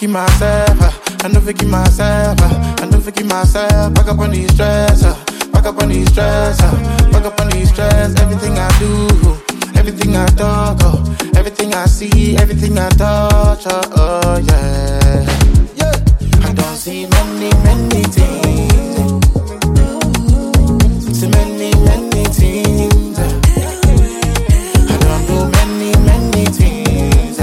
forgive myself, I don't forgive myself, I don't forgive myself. Back up on these stress, back up on these stress, back up on these stress. Everything I do, everything I talk, everything I see, everything I touch, yeah. I don't see many things, see many things. I don't do many things,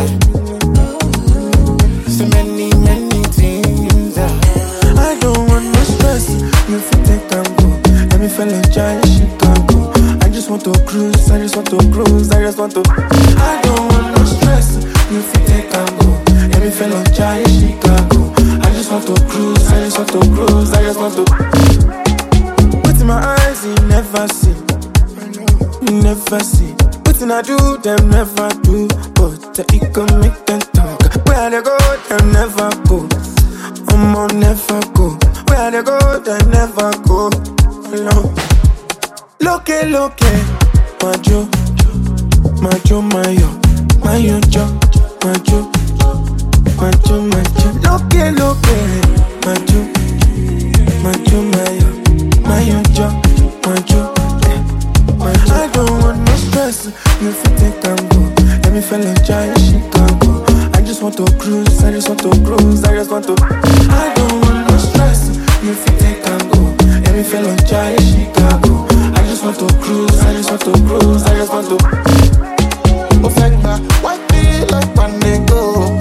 see many things. I don't want no stress, you fit take and go. Let me feel like giant shit can go. I just want to cruise, I just want to cruise, I just want to. I don't want no stress, you fit take and go. Let me feel like giant shit can go. I just want to cruise, I just want to cruise, I just want to. What's in my eyes, you never see, you never see. What's I do, them never do. But the ego make them talk. Where they go, them never go. Never go. Where they go, they never go. No. Look, majo, mayo, jo, majo, majo. Look, majo, mayo, jo, majo. I don't want no stress, you fit take and go. Let me feel like giant shit can go. I just want to cruise, I just want to cruise, I just want to. I don't want no stress, you fit take and go. Let me feel like giant shit can go. I just want to cruise, I just want to cruise, I just want to. Why feel like when they go?